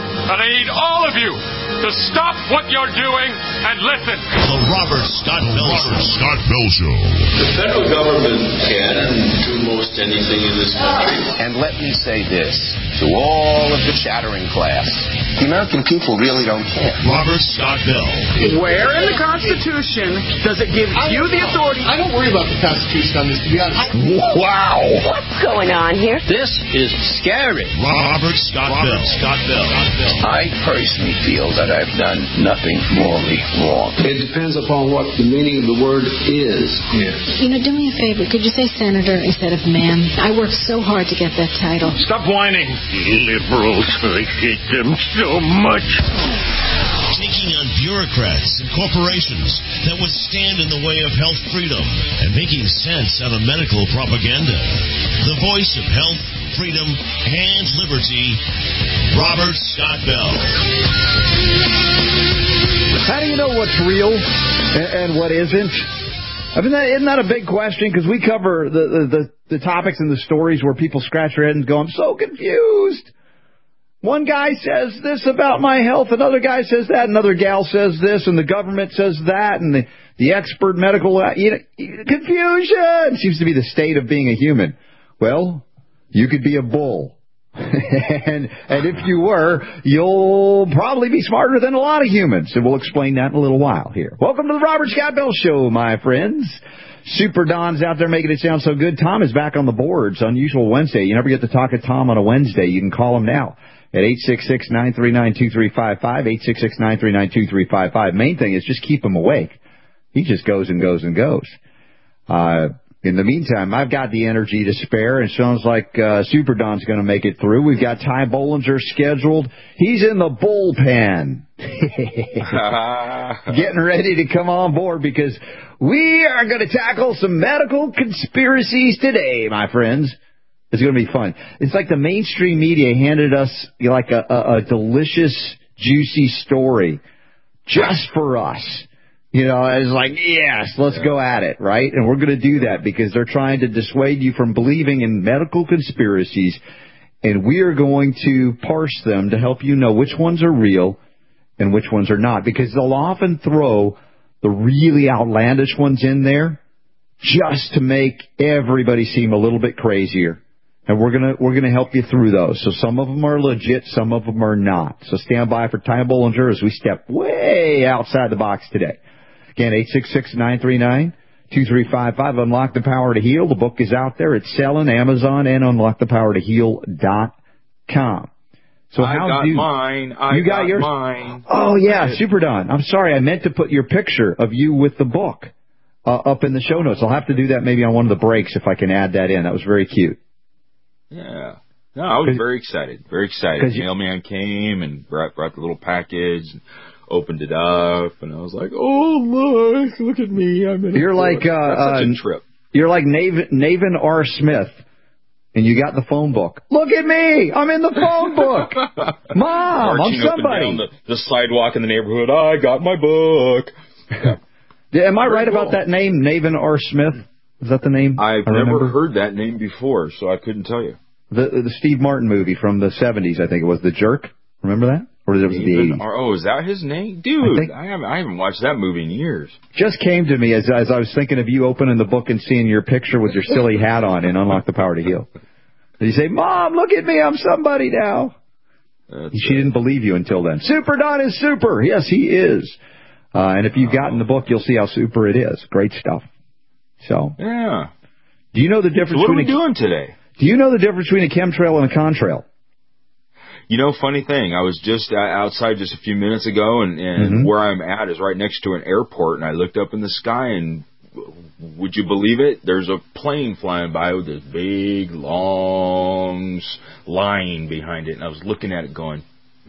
And I need all of you to stop what you're doing and listen. The Robert Scott Bell Show. The federal government can do most anything in this country. And let me say this to all of the chattering class. The American people really don't care. Robert Scott Bell. Where in the Constitution does it give you the authority? I don't worry about the Constitution on this, to be honest. Wow. What's going on here? This is scary. Robert Scott Bell. I personally feel that I've done nothing morally wrong. It depends upon what the meaning of the word is. Yes. You know, do me a favor. Could you say senator instead of ma'am? I worked so hard to get that title. Stop whining. Liberals, I hate them so much. Taking on bureaucrats and corporations that would stand in the way of health freedom and making sense out of medical propaganda. The voice of health, freedom, and liberty, Robert Scott Bell. How do you know what's real and what isn't? I mean, isn't that a big question? Because we cover the topics and the stories where people scratch their head and go, I'm so confused. One guy says this about my health, another guy says that, another gal says this, and the government says that, and the expert medical... confusion seems to be the state of being a human. Well, you could be a bull. and if you were, you'll probably be smarter than a lot of humans. And we'll explain that in a little while here. Welcome to the Robert Scott Bell Show, my friends. Super Don's out there making it sound so good. Tom is back on the boards. Unusual Wednesday. You never get to talk to Tom on a Wednesday. You can call him now at 866-939-2355, 866-939-2355. Main thing is just keep him awake. He just goes and goes and goes. In the meantime, I've got the energy to spare, and it sounds like Super Don's going to make it through. We've got Ty Bollinger scheduled. He's in the bullpen. Getting ready to come on board because we are going to tackle some medical conspiracies today, my friends. It's going to be fun. It's like the mainstream media handed us like a delicious, juicy story just for us. You know, it's like, yes, let's go at it, right? And we're going to do that because they're trying to dissuade you from believing in medical conspiracies. And we are going to parse them to help you know which ones are real and which ones are not. Because they'll often throw the really outlandish ones in there just to make everybody seem a little bit crazier. And we're gonna help you through those. So some of them are legit, some of them are not. So stand by for Ty Bollinger as we step way outside the box today. Again, 866-939-2355. Unlock the Power to Heal. The book is out there. It's selling Amazon and unlockthepowertoheal.com. So I got mine. You got yours? Mine. Oh, yeah, Super Don. I'm sorry. I meant to put your picture of you with the book up in the show notes. I'll have to do that maybe on one of the breaks if I can add that in. That was very cute. Yeah. No, I was very excited. Very excited. Mailman came and brought the little package. Opened it up, and I was like, "Oh look at me! I'm in." You're like such a trip. You're like Navin R. Smith, and you got the phone book. Look at me! I'm in the phone book. Mom, I'm somebody. Up and down the sidewalk in the neighborhood. I got my book. Yeah, am I right about that name, Navin R. Smith? Is that the name? I've never heard that name before, so I couldn't tell you. The Steve Martin movie from the 70s, I think it was, The Jerk. Remember that? Or was it the 80s? Oh, is that his name? Dude, I haven't watched that movie in years. Just came to me as I was thinking of you opening the book and seeing your picture with your silly hat on in Unlock the Power to Heal. And you say, Mom, look at me, I'm somebody now. She didn't believe you until then. Super Don is super. Yes, he is. And if you've gotten the book, you'll see how super it is. Great stuff. So. Yeah. Do you know the difference? So what are we doing today? Do you know the difference between a chemtrail and a contrail? You know, funny thing, I was just outside just a few minutes ago, and where I'm at is right next to an airport, and I looked up in the sky, and would you believe it? There's a plane flying by with this big, long line behind it, and I was looking at it going,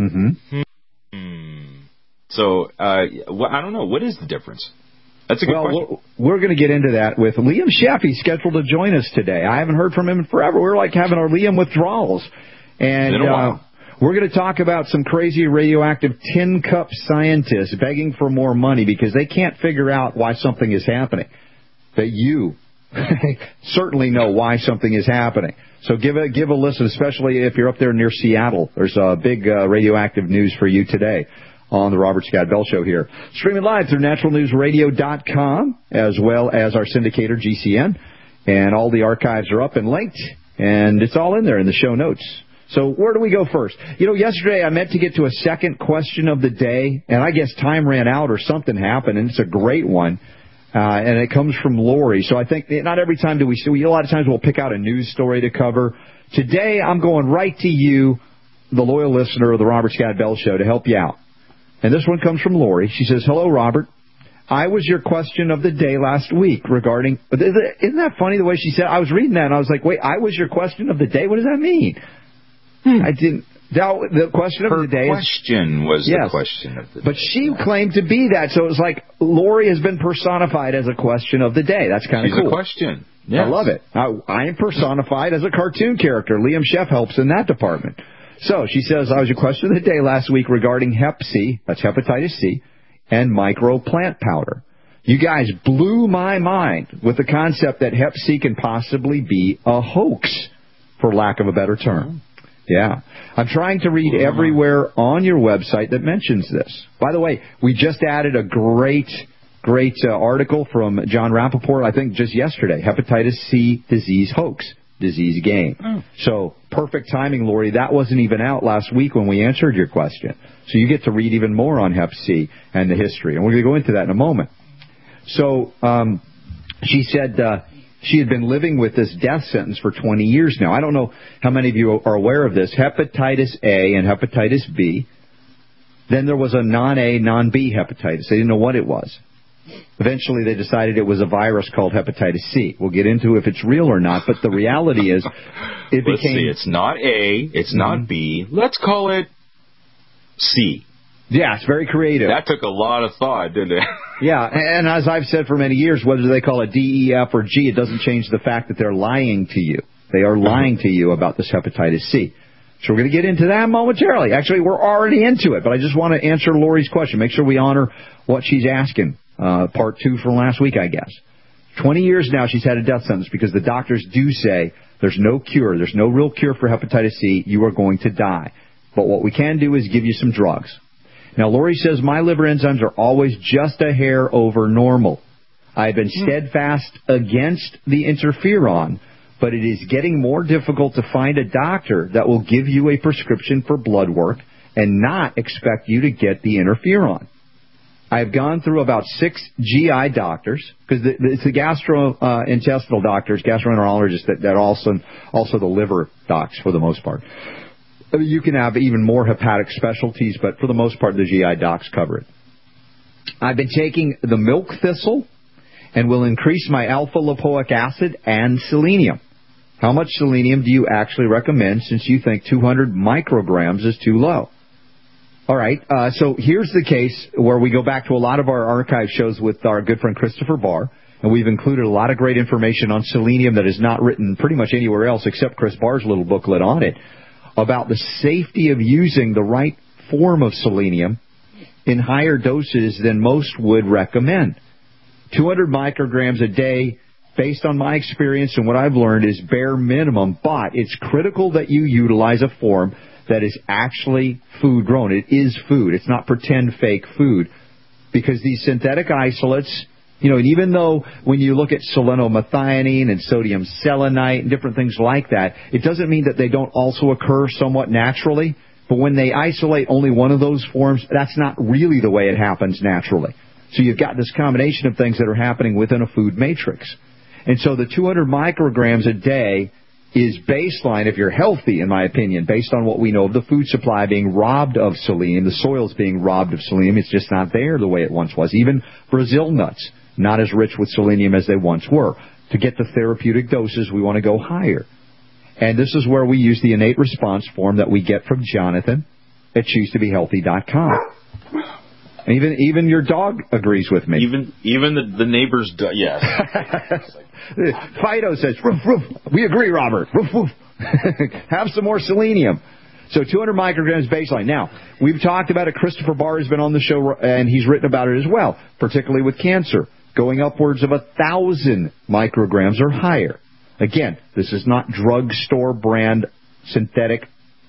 So, I don't know. What is the difference? That's a good question. We're going to get into that with Liam Sheff. He's scheduled to join us today. I haven't heard from him in forever. We're like having our Liam withdrawals. And we're going to talk about some crazy radioactive tin cup scientists begging for more money because they can't figure out why something is happening that you certainly know why something is happening. So give a listen, especially if you're up there near Seattle. There's a big radioactive news for you today on the Robert Scott Bell Show here. Streaming live through naturalnewsradio.com, as well as our syndicator, GCN. And all the archives are up and linked, and it's all in there in the show notes. So where do we go first? Yesterday I meant to get to a second question of the day, and I guess time ran out or something happened, and it's a great one. And it comes from Lori. So I think not every time do we see, a lot of times we'll pick out a news story to cover. Today I'm going right to you, the loyal listener of the Robert Scott Bell Show, to help you out. And this one comes from Lori. She says, "Hello, Robert. I was your question of the day last week regarding..." Isn't that funny the way she said? I was reading that and I was like, wait, I was your question of the day? What does that mean? I didn't... The question of the day was the question of the day. But she claimed to be that, so it was like Lori has been personified as a question of the day. That's kind of cool. She's a question. Yes. I love it. I am personified as a cartoon character. Liam Sheff helps in that department. So she says, "I was your question of the day last week regarding Hep C, that's hepatitis C, and micro plant powder. You guys blew my mind with the concept that Hep C can possibly be a hoax, for lack of a better term. Yeah. I'm trying to read everywhere on your website that mentions this. By the way, we just added a great article from John Rappaport, I think just yesterday, Hepatitis C disease hoax, disease game. So perfect timing, Lori. That wasn't even out last week when we answered your question. So you get to read even more on Hep C and the history. And we're going to go into that in a moment. So she said... she had been living with this death sentence for 20 years now. I don't know how many of you are aware of this. Hepatitis A and hepatitis B. Then there was a non-A, non-B hepatitis. They didn't know what it was. Eventually they decided it was a virus called hepatitis C. We'll get into if it's real or not, but the reality is it Let's see, it's not A, it's not B. Let's call it C. Yeah, it's very creative. That took a lot of thought, didn't it? Yeah, and as I've said for many years, whether they call it D, E, F, or G, it doesn't change the fact that they're lying to you. They are lying to you about this hepatitis C. So we're going to get into that momentarily. Actually, we're already into it, but I just want to answer Lori's question. Make sure we honor what she's asking. Part 2 from last week, I guess. 20 years now she's had a death sentence because the doctors do say there's no cure. There's no real cure for hepatitis C. You are going to die. But what we can do is give you some drugs. Now, Lori says, my liver enzymes are always just a hair over normal. I've been steadfast against the interferon, but it is getting more difficult to find a doctor that will give you a prescription for blood work and not expect you to get the interferon. I've gone through about 6 GI doctors, because it's the gastrointestinal doctors, gastroenterologists, that also the liver docs for the most part. I mean, you can have even more hepatic specialties, but for the most part, the GI docs cover it. I've been taking the milk thistle and will increase my alpha-lipoic acid and selenium. How much selenium do you actually recommend, since you think 200 micrograms is too low? All right, so here's the case where we go back to a lot of our archive shows with our good friend Christopher Barr, and we've included a lot of great information on selenium that is not written pretty much anywhere else except Chris Barr's little booklet on it, about the safety of using the right form of selenium in higher doses than most would recommend. 200 micrograms a day, based on my experience and what I've learned, is bare minimum, but it's critical that you utilize a form that is actually food grown. It is food. It's not pretend fake food, because these synthetic isolates, and even though when you look at selenomethionine and sodium selenite and different things like that, it doesn't mean that they don't also occur somewhat naturally. But when they isolate only one of those forms, that's not really the way it happens naturally. So you've got this combination of things that are happening within a food matrix. And so the 200 micrograms a day is baseline if you're healthy, in my opinion, based on what we know of the food supply being robbed of selenium, the soils being robbed of selenium. It's just not there the way it once was. Even Brazil nuts, not as rich with selenium as they once were. To get the therapeutic doses, we want to go higher. And this is where we use the innate response form that we get from Jonathan at ChooseToBeHealthy.com. Even your dog agrees with me. Even the neighbor's dog, yes. Fido says, roof, roof. We agree, Robert. Roof, roof. Have some more selenium. So 200 micrograms baseline. Now, we've talked about it. Christopher Barr has been on the show, and he's written about it as well, particularly with cancer. going upwards of 1,000 micrograms or higher. Again, this is not drugstore brand synthetic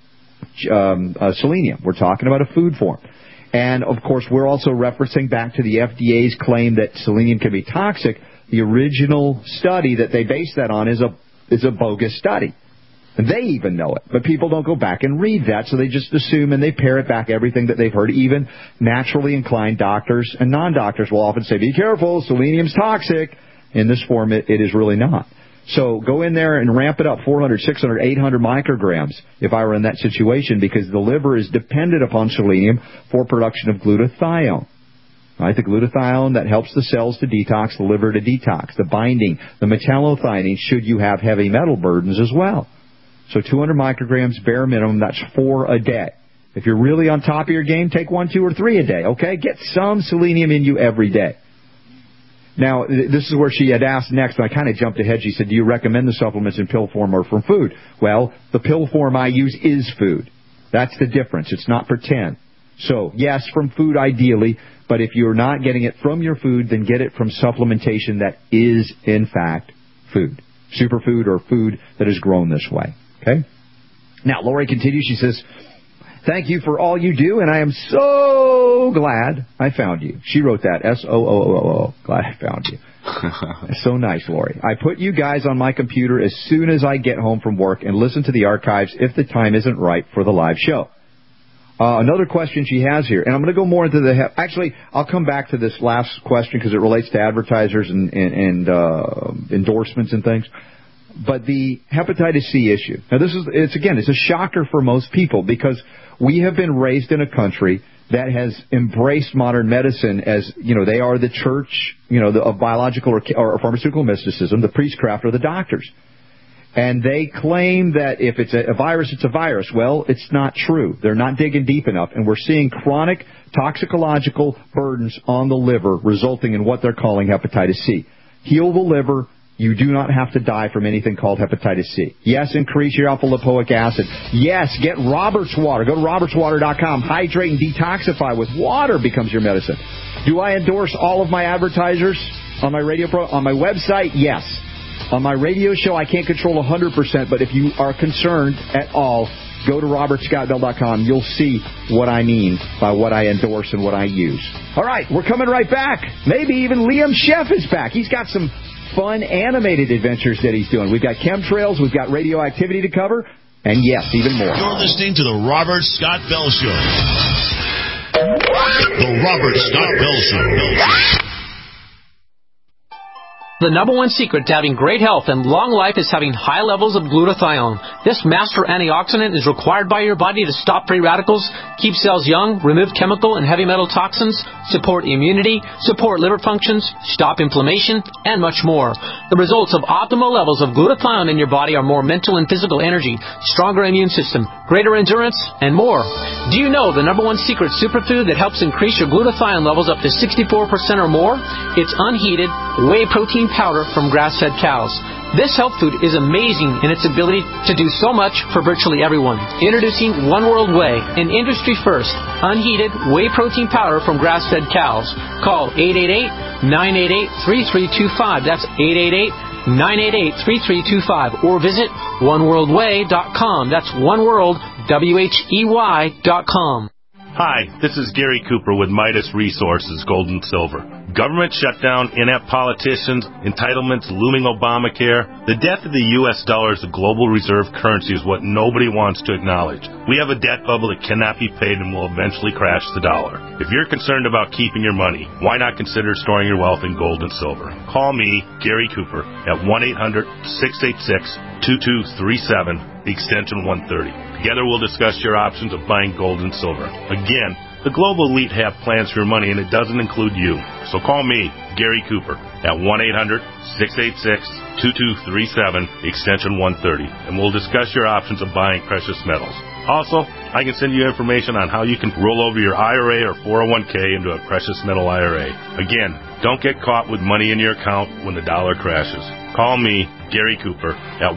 selenium. We're talking about a food form. And, of course, we're also referencing back to the FDA's claim that selenium can be toxic. The original study that they based that on is a bogus study. And they even know it. But people don't go back and read that, so they just assume and they parrot back everything that they've heard. Even naturally inclined doctors and non-doctors will often say, be careful, selenium's toxic. In this form, it is really not. So go in there and ramp it up 400, 600, 800 micrograms if I were in that situation, because the liver is dependent upon selenium for production of glutathione. Right, the glutathione that helps the cells to detox, the liver to detox, the binding, the metallothionein, should you have heavy metal burdens as well. So 200 micrograms, bare minimum, that's 4 a day. If you're really on top of your game, take 1, 2, or 3 a day, okay? Get some selenium in you every day. Now, this is where she had asked next, and I kind of jumped ahead. She said, do you recommend the supplements in pill form or from food? Well, the pill form I use is food. That's the difference. It's not pretend. So, yes, from food ideally, but if you're not getting it from your food, then get it from supplementation that is, in fact, food. Superfood or food that is grown this way. Okay? Now, Lori continues. She says, thank you for all you do, and I am so glad I found you. She wrote that, S-O-O-O-O. Glad I found you. So nice, Lori. I put you guys on my computer as soon as I get home from work and listen to the archives if the time isn't right for the live show. Another question she has here, and I'm going to go more into the... Actually, I'll come back to this last question because it relates to advertisers and endorsements and things. But the hepatitis C issue. Now, it's a shocker for most people because we have been raised in a country that has embraced modern medicine as, they are the church, of biological or pharmaceutical mysticism, the priestcraft or the doctors. And they claim that if it's a virus, it's a virus. Well, it's not true. They're not digging deep enough. And we're seeing chronic toxicological burdens on the liver resulting in what they're calling hepatitis C. Heal the liver. You do not have to die from anything called hepatitis C. Yes, increase your alpha-lipoic acid. Yes, get Robert's Water. Go to robertswater.com. Hydrate and detoxify with water becomes your medicine. Do I endorse all of my advertisers on my radio on my website? Yes. On my radio show, I can't control 100%, but if you are concerned at all, go to robertscottbell.com. You'll see what I mean by what I endorse and what I use. All right, we're coming right back. Maybe even Liam Sheff is back. He's got some fun animated adventures that he's doing. We've got chemtrails, we've got radioactivity to cover, and yes, even more. You're listening to the Robert Scott Bell Show. The Robert Scott Bell Show. The number one secret to having great health and long life is having high levels of glutathione. This master antioxidant is required by your body to stop free radicals, keep cells young, remove chemical and heavy metal toxins, support immunity, support liver functions, stop inflammation, and much more. The results of optimal levels of glutathione in your body are more mental and physical energy, stronger immune system, greater endurance, and more. Do you know the number one secret superfood that helps increase your glutathione levels up to 64% or more? It's unheated whey protein powder from grass-fed cows. This health food is amazing in its ability to do so much for virtually everyone. Introducing One World Whey, an industry-first, unheated whey protein powder from grass-fed cows. Call 888-988-3325. That's 888-988-3325. Or visit oneworldwhey.com. That's oneworld.com. Hi, this is Gary Cooper with Midas Resources, Gold and Silver. Government shutdown, inept politicians, entitlements, looming Obamacare. The death of the U.S. dollar as a global reserve currency is what nobody wants to acknowledge. We have a debt bubble that cannot be paid and will eventually crash the dollar. If you're concerned about keeping your money, why not consider storing your wealth in gold and silver? Call me, Gary Cooper, at 1-800-686-2237, the extension 130. Together we'll discuss your options of buying gold and silver. Again, the global elite have plans for your money, and it doesn't include you. So call me, Gary Cooper, at 1-800-686-2237, extension 130, and we'll discuss your options of buying precious metals. Also, I can send you information on how you can roll over your IRA or 401k into a precious metal IRA. Again, don't get caught with money in your account when the dollar crashes. Call me, Gary Cooper, at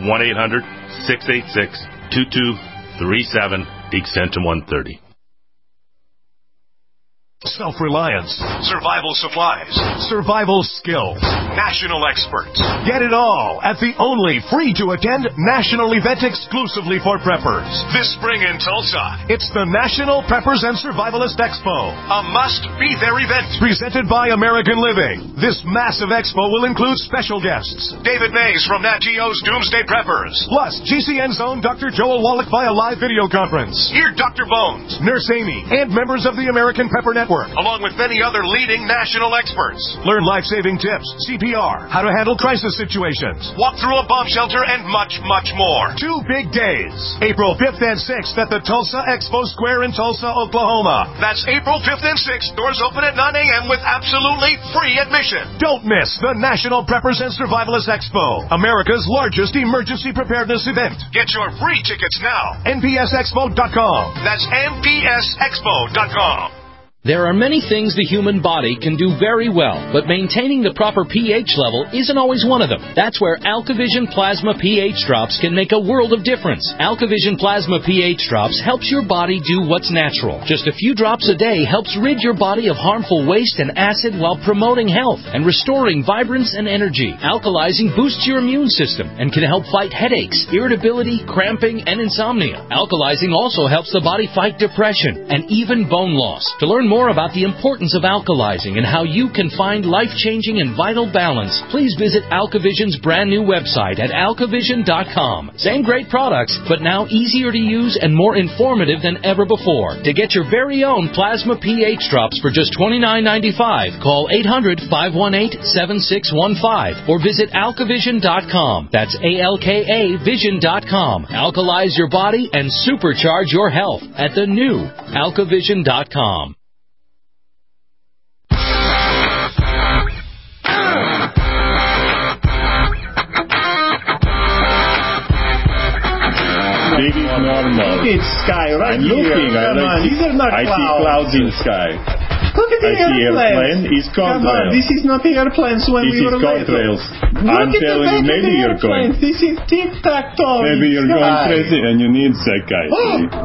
1-800-686-2237, extension 130. self-reliance, survival supplies, survival skills, national experts. Get it all at the only free-to-attend national event exclusively for preppers. This spring in Tulsa, it's the National Preppers and Survivalist Expo, a must-be-there event presented by American Living. This massive expo will include special guests, David Mays from Nat Geo's Doomsday Preppers, plus GCN's own Dr. Joel Wallach via live video conference. Hear Dr. Bones, Nurse Amy, and members of the American Prepper Network, along with many other leading national experts. Learn life-saving tips, CPR, how to handle crisis situations, walk through a bomb shelter, and much, much more. 2 big days, April 5th and 6th at the Tulsa Expo Square in Tulsa, Oklahoma. That's April 5th and 6th. Doors open at 9 a.m. with absolutely free admission. Don't miss the National Preppers and Survivalist Expo, America's largest emergency preparedness event. Get your free tickets now. NPSExpo.com. That's NPSExpo.com. There are many things the human body can do very well, but maintaining the proper pH level isn't always one of them. That's where AlkaVision Plasma pH Drops can make a world of difference. AlkaVision Plasma pH Drops helps your body do what's natural. Just a few drops a day helps rid your body of harmful waste and acid while promoting health and restoring vibrance and energy. Alkalizing boosts your immune system and can help fight headaches, irritability, cramping, and insomnia. Alkalizing also helps the body fight depression and even bone loss. To learn more about the importance of alkalizing and how you can find life-changing and vital balance, please visit AlkaVision's brand new website at alkavision.com. Same great products, but now easier to use and more informative than ever before. To get your very own Plasma pH Drops for just $29.95, call 800-518-7615 or visit alkavision.com. That's ALKA Vision.com. Alkalize your body and supercharge your health at the new alkavision.com. Big is normal. It's sky right I'm here. looking. These are not I clouds. see clouds in sky. Look at the airplane. It's contrails. This is not airplanes when we were contrails. Look I'm at telling you, maybe you're going. This is tic-tac-toe. Maybe you're going crazy and you need psychiatry.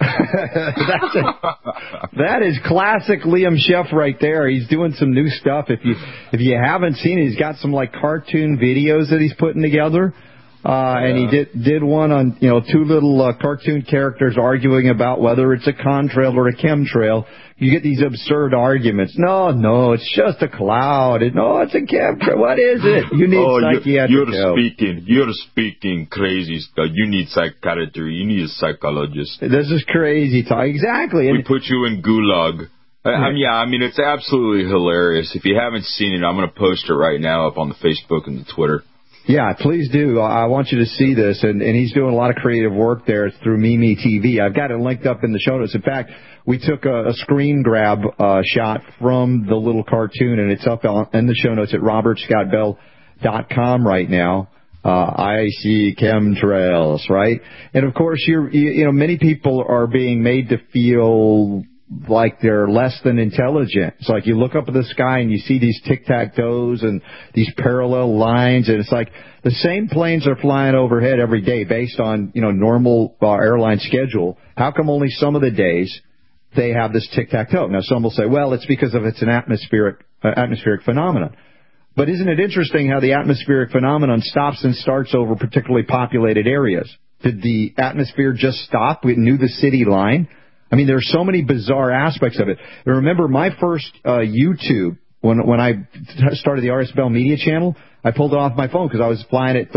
That is classic Liam Sheff right there. He's doing some new stuff. If you haven't seen it, he's got some like cartoon videos that he's putting together. And he did one on, 2 little cartoon characters arguing about whether it's a contrail or a chemtrail. You get these absurd arguments. No, it's just a cloud. No, it's a chemtrail. What is it? You need psychiatric help. You're speaking crazy stuff. You need psychiatry. You need a psychologist. This is crazy talk. Exactly. We put you in gulag. I mean, it's absolutely hilarious. If you haven't seen it, I'm going to post it right now up on the Facebook and the Twitter. Yeah, please do. I want you to see this, and he's doing a lot of creative work there through Mimi TV. I've got it linked up in the show notes. In fact, we took a screen grab shot from the little cartoon, and it's up in the show notes at robertscottbell.com right now. I see chemtrails, right? And of course, many people are being made to feel like they're less than intelligent. It's like you look up at the sky and you see these tic-tac-toes and these parallel lines, and it's like the same planes are flying overhead every day based on, normal airline schedule. How come only some of the days they have this tic-tac-toe? Now, some will say, well, it's because it's an atmospheric phenomenon. But isn't it interesting how the atmospheric phenomenon stops and starts over particularly populated areas? Did the atmosphere just stop? We knew the city line. I mean, there are so many bizarre aspects of it. I remember my first YouTube, when I started the RS Bell Media channel, I pulled it off my phone because I was flying at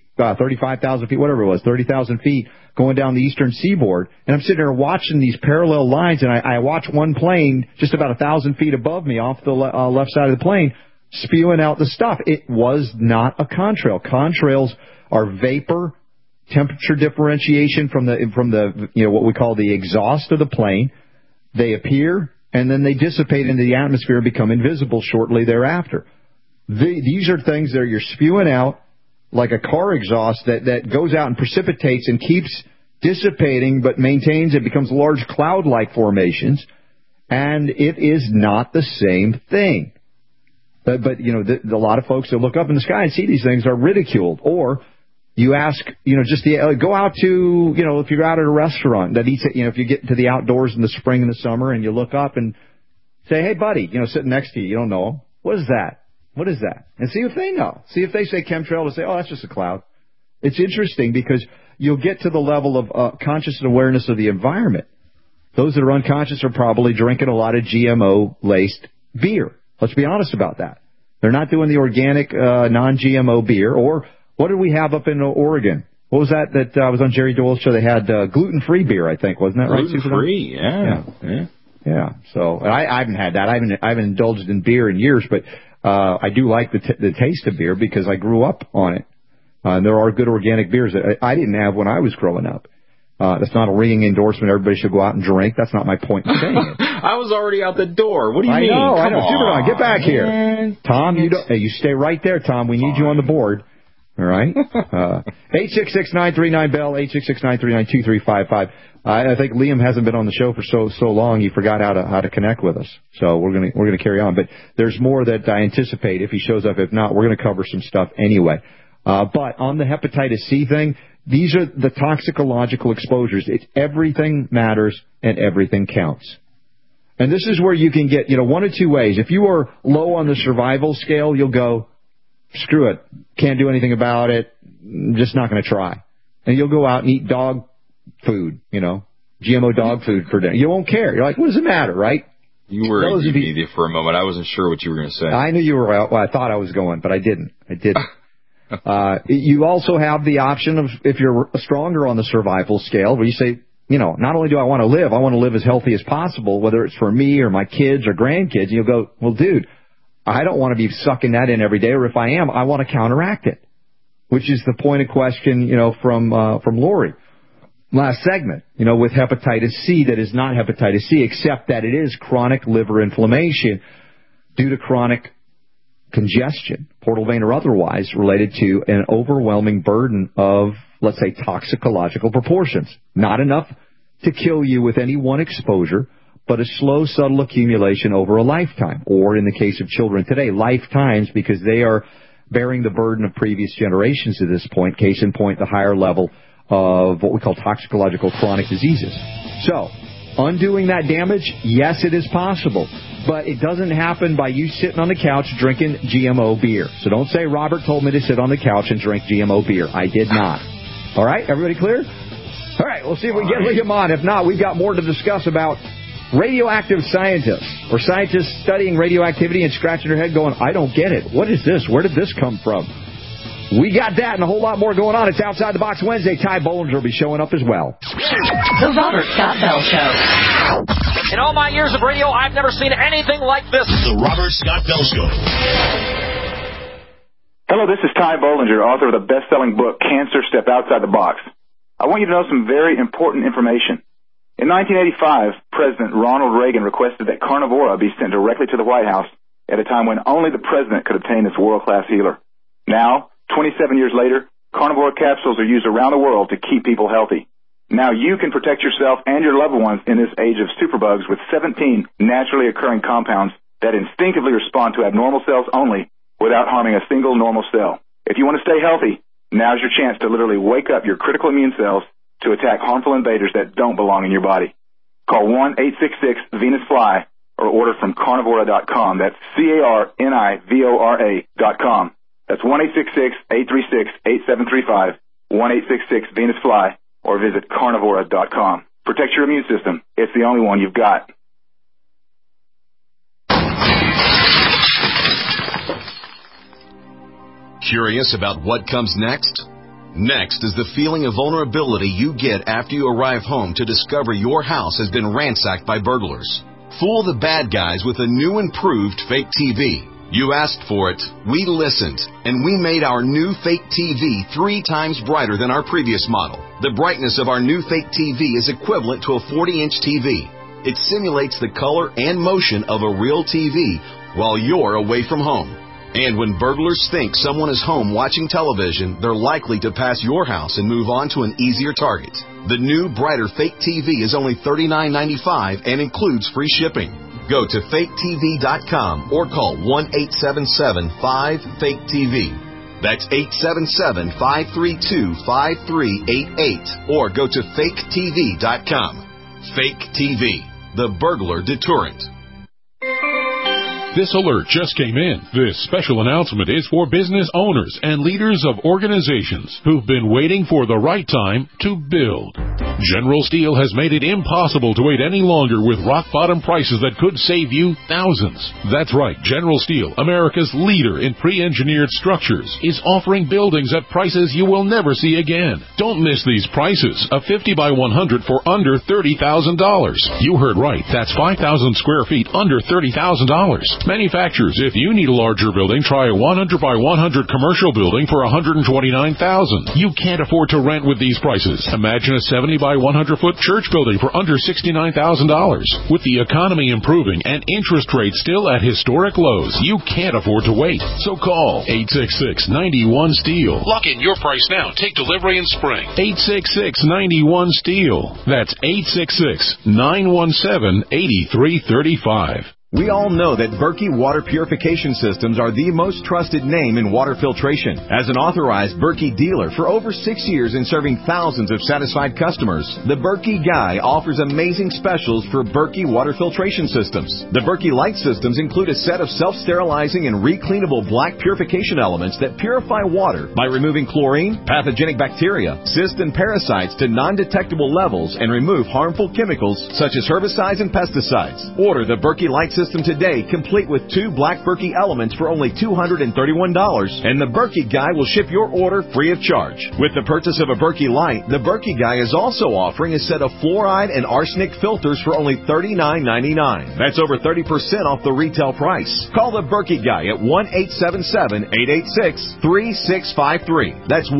35,000 feet, whatever it was, 30,000 feet, going down the eastern seaboard. And I'm sitting there watching these parallel lines, and I watch one plane just about 1,000 feet above me off the left side of the plane spewing out the stuff. It was not a contrail. Contrails are vapor, temperature differentiation from the what we call the exhaust of the plane. They appear and then they dissipate into the atmosphere and become invisible shortly thereafter. These are things that you're spewing out like a car exhaust that goes out and precipitates and keeps dissipating but maintains. It becomes large cloud-like formations, and it is not the same thing. But a lot of folks that look up in the sky and see these things are ridiculed. Or you ask, go out to, if you're out at a restaurant that eats it, if you get to the outdoors in the spring and the summer and you look up and Say, hey, buddy, sitting next to you, you don't know them. What is that? What is that? And see if they know. See if they say chemtrail to say, oh, that's just a cloud. It's interesting because you'll get to the level of conscious awareness of the environment. Those that are unconscious are probably drinking a lot of GMO-laced beer. Let's be honest about that. They're not doing the organic, non-GMO beer. Or what did we have up in Oregon? What was that was on Jerry Doyle's show? They had gluten-free beer, I think. Wasn't that right? Gluten-free, yeah. So I haven't had that. I haven't indulged in beer in years, but I do like the taste of beer because I grew up on it. There are good organic beers that I didn't have when I was growing up. That's not a ringing endorsement. Everybody should go out and drink. That's not my point in saying it. I was already out the door. What do you mean? I know. Superdog, get back here. Man. Tom, you stay right there, Tom. We need you on the board. All right? 866-939-BELL, 866-939-2355. I think Liam hasn't been on the show for so long he forgot how to connect with us. So we're gonna carry on. But there's more that I anticipate if he shows up. If not, we're gonna cover some stuff anyway. But on the hepatitis C thing, these are the toxicological exposures. It's everything matters and everything counts. And this is where you can get, one of two ways. If you are low on the survival scale, you'll go, screw it, can't do anything about it, just not going to try. And you'll go out and eat dog food, GMO dog food for dinner. You won't care. You're like, what does it matter, right? You were immediate for a moment. I wasn't sure what you were going to say. I knew you were out. Well, I thought I was going, but I didn't. You also have the option of, if you're stronger on the survival scale, where you say, not only do I want to live as healthy as possible, whether it's for me or my kids or grandkids. And you'll go, well, dude, I don't want to be sucking that in every day, or if I am, I want to counteract it, which is the point of question, from Lori last segment, with hepatitis C that is not hepatitis C, except that it is chronic liver inflammation due to chronic congestion, portal vein or otherwise, related to an overwhelming burden of, let's say, toxicological proportions. Not enough to kill you with any one exposure, but a slow, subtle accumulation over a lifetime, or in the case of children today, lifetimes, because they are bearing the burden of previous generations at this point. Case in point, the higher level of what we call toxicological chronic diseases. So, undoing that damage, yes, it is possible. But it doesn't happen by you sitting on the couch drinking GMO beer. So don't say Robert told me to sit on the couch and drink GMO beer. I did not. All right? Everybody clear? All right. We'll see if we can get Liam on. If not, we've got more to discuss about radioactive scientists or scientists studying radioactivity and scratching their head going, I don't get it. What is this? Where did this come from? We got that and a whole lot more going on. It's Outside the Box Wednesday. Ty Bollinger will be showing up as well. The Robert Scott Bell Show. In all my years of radio, I've never seen anything like this. The Robert Scott Bell Show. Hello, this is Ty Bollinger, author of the best-selling book, Cancer Step Outside the Box. I want you to know some very important information. In 1985, President Ronald Reagan requested that Carnivora be sent directly to the White House at a time when only the president could obtain this world-class healer. Now, 27 years later, Carnivora capsules are used around the world to keep people healthy. Now you can protect yourself and your loved ones in this age of superbugs with 17 naturally occurring compounds that instinctively respond to abnormal cells only without harming a single normal cell. If you want to stay healthy, now's your chance to literally wake up your critical immune cells to attack harmful invaders that don't belong in your body. Call 1-866-VENUS-FLY or order from carnivora.com. That's CARNIVORA.com. That's 1-866-836-8735, 1-866-VENUS-FLY, or visit carnivora.com. Protect your immune system. It's the only one you've got. Curious about what comes next? Next is the feeling of vulnerability you get after you arrive home to discover your house has been ransacked by burglars. Fool the bad guys with a new improved fake TV. You asked for it, we listened, and we made our new fake TV 3 times brighter than our previous model. The brightness of our new fake TV is equivalent to a 40-inch TV. It simulates the color and motion of a real TV while you're away from home. And when burglars think someone is home watching television, they're likely to pass your house and move on to an easier target. The new, brighter fake TV is only $39.95 and includes free shipping. Go to faketv.com or call 1-877-5-FAKE-TV. That's 877-532-5388 or go to faketv.com. Fake TV, the burglar deterrent. This alert just came in. This special announcement is for business owners and leaders of organizations who've been waiting for the right time to build. General Steel has made it impossible to wait any longer with rock-bottom prices that could save you thousands. That's right. General Steel, America's leader in pre-engineered structures, is offering buildings at prices you will never see again. Don't miss these prices. A 50 by 100 for under $30,000. You heard right. That's 5,000 square feet under $30,000. Manufacturers, if you need a larger building, try a 100 by 100 commercial building for $129,000. You can't afford to rent with these prices. Imagine a 70 by 100-foot church building for under $69,000. With the economy improving and interest rates still at historic lows, you can't afford to wait. So call 866-91-STEEL. Lock in your price now. Take delivery in spring. 866-91-STEEL. That's 866-917-8335. We all know that Berkey Water Purification Systems are the most trusted name in water filtration. As an authorized Berkey dealer for over 6 years and serving thousands of satisfied customers, the Berkey Guy offers amazing specials for Berkey Water Filtration Systems. The Berkey Light Systems include a set of self-sterilizing and recleanable black purification elements that purify water by removing chlorine, pathogenic bacteria, cysts, and parasites to non-detectable levels and remove harmful chemicals such as herbicides and pesticides. Order the Berkey Light System today, complete with 2 black Berkey elements for only $231, and the Berkey Guy will ship your order free of charge. With the purchase of a Berkey Light, the Berkey Guy is also offering a set of fluoride and arsenic filters for only $39.99. That's over 30% off the retail price. Call the Berkey Guy at 1-877-886-3653. That's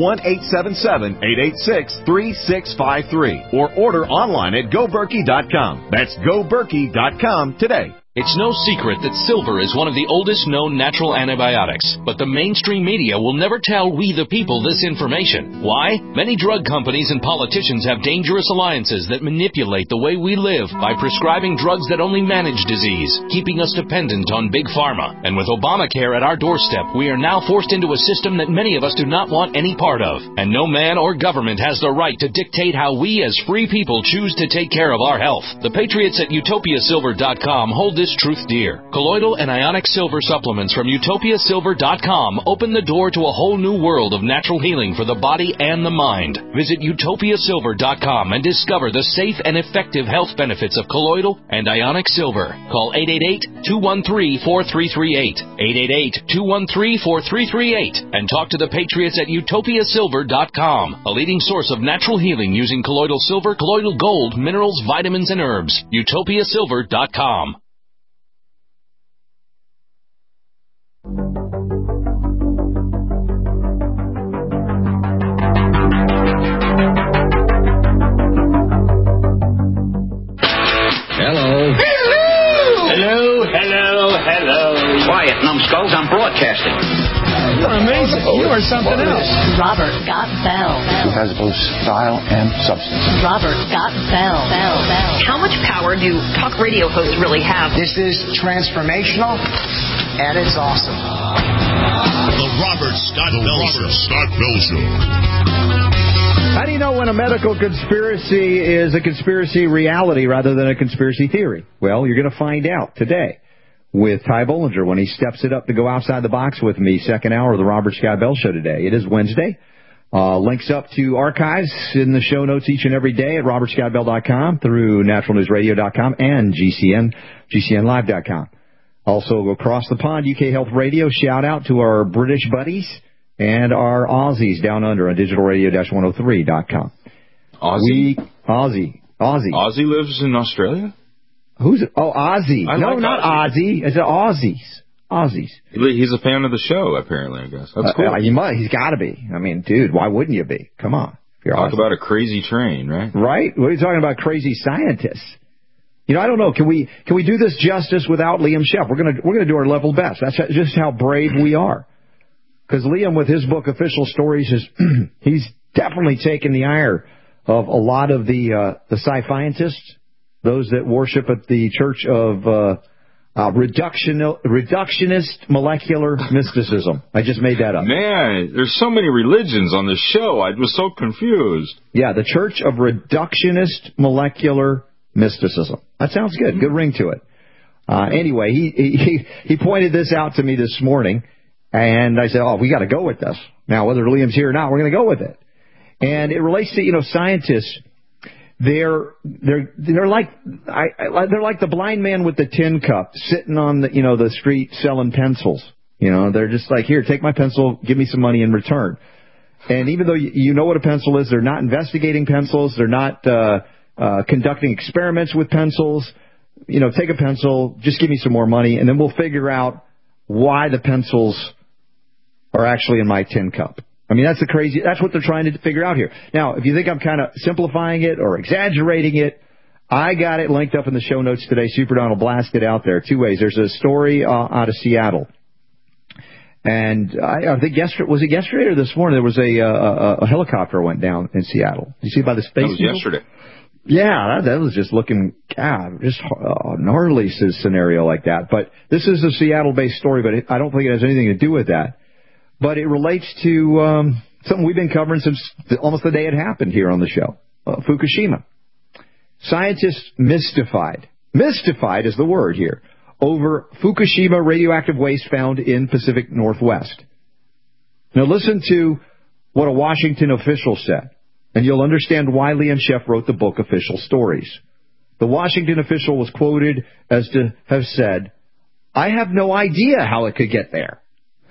1-877-886-3653. Or order online at GoBerkey.com. That's GoBerkey.com today. It's no secret that silver is one of the oldest known natural antibiotics, but the mainstream media will never tell we the people this information. Why? Many drug companies and politicians have dangerous alliances that manipulate the way we live by prescribing drugs that only manage disease, keeping us dependent on Big Pharma. And with Obamacare at our doorstep, we are now forced into a system that many of us do not want any part of. And no man or government has the right to dictate how we as free people choose to take care of our health. The patriots at UtopiaSilver.com hold this truth dear. Colloidal and ionic silver supplements from UtopiaSilver.com open the door to a whole new world of natural healing for the body and the mind. Visit UtopiaSilver.com and discover the safe and effective health benefits of colloidal and ionic silver. Call 888-213-4338. 888-213-4338 and talk to the patriots at UtopiaSilver.com, a leading source of natural healing using colloidal silver, colloidal gold, minerals, vitamins, and herbs. UtopiaSilver.com. Hello. Quiet, numbskulls. I'm broadcasting. You're amazing. You are something else. Robert Scott Bell. Who has both style and substance. Robert Scott Bell. How much power do talk radio hosts really have? This is transformational, and it's awesome. The Robert Scott Bell Show. How do you know when a medical conspiracy is a conspiracy reality rather than a conspiracy theory? Well, you're going to find out today with Ty Bollinger when he steps it up to go outside the box with me, second hour of the Robert Scott Bell Show today. It is Wednesday. Links up to archives in the show notes each and every day at robertscottbell.com through naturalnewsradio.com and GCNlive.com. Also across the pond, UK Health Radio. Shout out to our British buddies and our Aussies down under on digitalradio-103.com. Aussie? Aussie. Aussie lives in Australia? Who's it? Oh, Ozzy. No, like not Ozzy. It's Aussies. He's a fan of the show, apparently, I guess. That's cool. He's got to be. I mean, dude, why wouldn't you be? Come on. Talk about a crazy train, right? Right? What are you talking about, crazy scientists? You know, I don't know. Can we do this justice without Liam Sheff? We're gonna do our level best. That's just how brave we are. Because Liam, with his book Official Stories, he's definitely taken the ire of a lot of the sci-scientists, those that worship at the Church of reductionist molecular mysticism. I just made that up. Man, there's so many religions on this show. I was so confused. Yeah, the Church of Reductionist Molecular Mysticism. That sounds good. Good ring to it. Anyway, he pointed this out to me this morning, and I said, "Oh, we got to go with this now. Whether Liam's here or not, we're going to go with it." And it relates to scientists. They're like the blind man with the tin cup sitting on the street selling pencils. They're just like, "Here, take my pencil, give me some money in return." And even though you know what a pencil is, they're not investigating pencils. They're not conducting experiments with pencils. Take a pencil, just give me some more money, and then we'll figure out why the pencils are actually in my tin cup. I mean, that's what they're trying to figure out here. Now, if you think I'm kind of simplifying it or exaggerating it, I got it linked up in the show notes today. Super Don will blast it out there 2 ways. There's a story out of Seattle. And I think was it yesterday or this morning? There was a helicopter went down in Seattle. You see by the space? That was yesterday. Yeah, that was just looking, just a gnarly scenario like that. But this is a Seattle-based story, but I don't think it has anything to do with that. But it relates to something we've been covering since almost the day it happened here on the show, Fukushima. Scientists mystified is the word here, over Fukushima radioactive waste found in Pacific Northwest. Now listen to what a Washington official said, and you'll understand why Liam Sheff wrote the book Official Stories. The Washington official was quoted as to have said, "I have no idea how it could get there."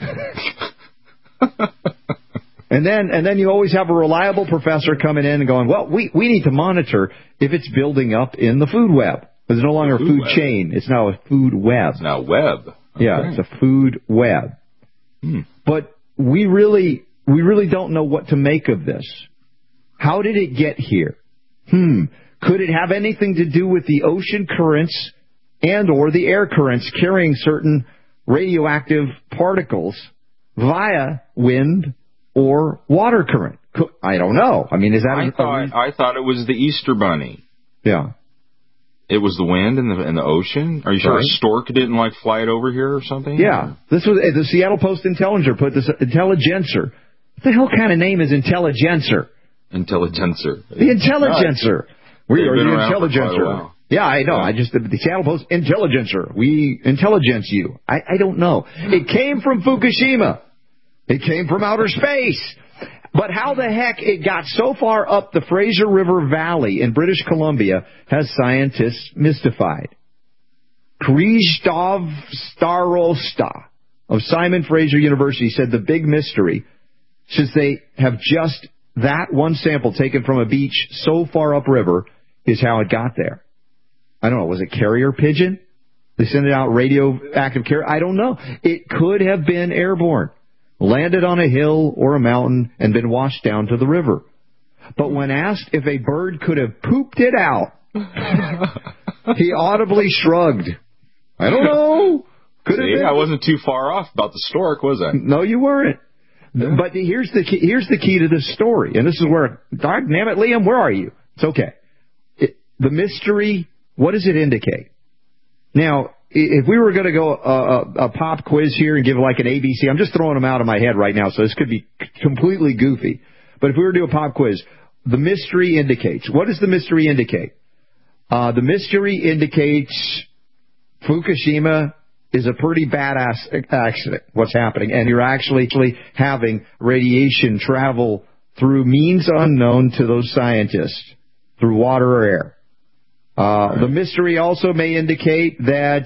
And then you always have a reliable professor coming in and going, "Well, we need to monitor if it's building up in the food web." It's no longer a food chain. It's now a food web. It's now web. Okay. Yeah, it's a food web. But we really don't know what to make of this. How did it get here? Could it have anything to do with the ocean currents and or the air currents carrying certain radioactive particles via wind or water current? I don't know. I mean, is that? I thought it was the Easter Bunny. Yeah. It was the wind and the ocean? Are you sure a stork didn't fly it over here or something? Yeah. This was the Seattle Post-Intelligencer put this Intelligencer. What the hell kind of name is Intelligencer? Intelligencer. The Intelligencer. We are the Intelligencer. Yeah, I know. I just the Seattle Post Intelligencer. We intelligence you. I don't know. It came from Fukushima. It came from outer space. But how the heck it got so far up the Fraser River Valley in British Columbia has scientists mystified. Krzysztof Starosta of Simon Fraser University said the big mystery, since they have just that one sample taken from a beach so far upriver, is how it got there. I don't know. Was it carrier pigeon? They sent it out radioactive carrier? I don't know. It could have been airborne, landed on a hill or a mountain, and been washed down to the river. But when asked if a bird could have pooped it out, he audibly shrugged. I don't know. Could have been. I wasn't too far off about the stork, was I? No, you weren't. Yeah. But here's the key to this story, and this is where, damn it, Liam, where are you? It's okay. The mystery, what does it indicate? Now, if we were going to go a pop quiz here and give an ABC, I'm just throwing them out of my head right now, so this could be completely goofy. But if we were to do a pop quiz, the mystery indicates. What does the mystery indicate? The mystery indicates Fukushima is a pretty badass accident, what's happening, and you're actually having radiation travel through means unknown to those scientists, through water or air. The mystery also may indicate that,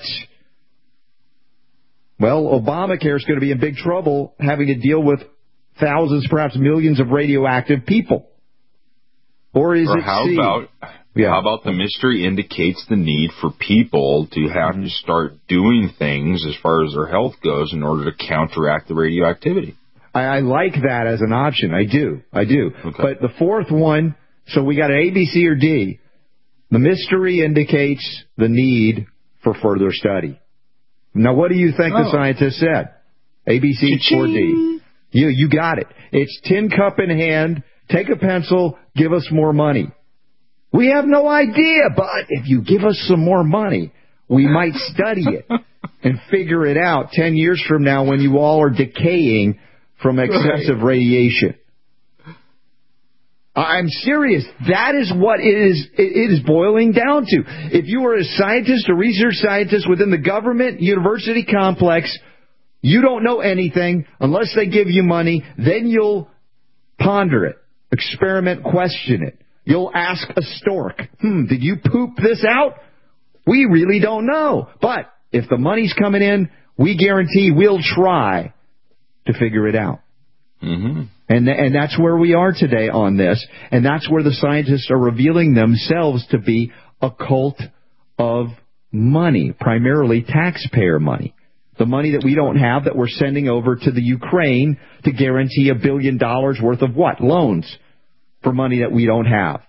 Obamacare is going to be in big trouble having to deal with thousands, perhaps millions of radioactive people. Or is it how C? How about the mystery indicates the need for people to have to start doing things as far as their health goes in order to counteract the radioactivity? I like that as an option. I do. Okay. But the fourth one, so we got an A, B, C, or D. The mystery indicates the need for further study. Now, what do you think the scientist said? A, B, C, or D? You got it. It's tin cup in hand. Take a pencil. Give us more money. We have no idea, but if you give us some more money, we might study it and figure it out 10 years from now when you all are decaying from excessive radiation. I'm serious. That is what it is boiling down to. If you are a scientist, a research scientist within the government university complex, you don't know anything unless they give you money. Then you'll ponder it, experiment, question it. You'll ask a stork, did you poop this out? We really don't know. But if the money's coming in, we guarantee we'll try to figure it out. Mm-hmm. And that's where we are today on this. And that's where the scientists are revealing themselves to be a cult of money, primarily taxpayer money. The money that we don't have that we're sending over to the Ukraine to guarantee $1 billion worth of what? Loans for money that we don't have.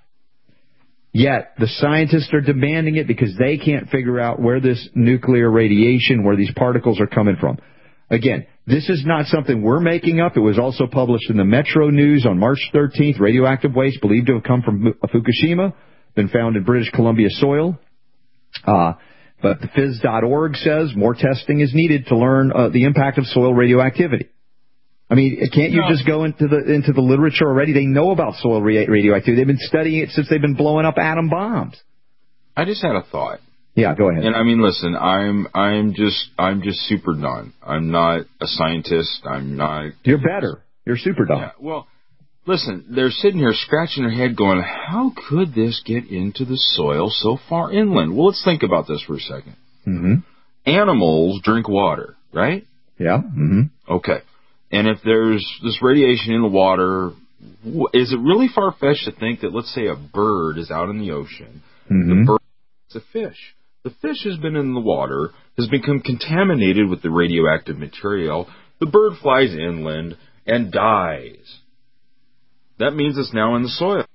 Yet the scientists are demanding it because they can't figure out where this nuclear radiation, where these particles are coming from. Again, this is not something we're making up. It was also published in the Metro News on March 13th. Radioactive waste believed to have come from Fukushima, been found in British Columbia soil. But the phys.org says more testing is needed to learn the impact of soil radioactivity. I mean, can't you just go into the literature already? They know about soil radioactivity. They've been studying it since they've been blowing up atom bombs. I just had a thought. Yeah, go ahead. And I mean, listen, I'm just super done. I'm not a scientist. I'm not. You're better. You're super done. Yeah, well, listen, they're sitting here scratching their head going, how could this get into the soil so far inland? Well, let's think about this for a second. Mm-hmm. Animals drink water, right? Yeah. Mm-hmm. Okay. And if there's this radiation in the water, is it really far-fetched to think that, let's say, a bird is out in the ocean, the bird is a fish. The fish has been in the water, has become contaminated with the radioactive material. The bird flies inland and dies. That means it's now in the soil.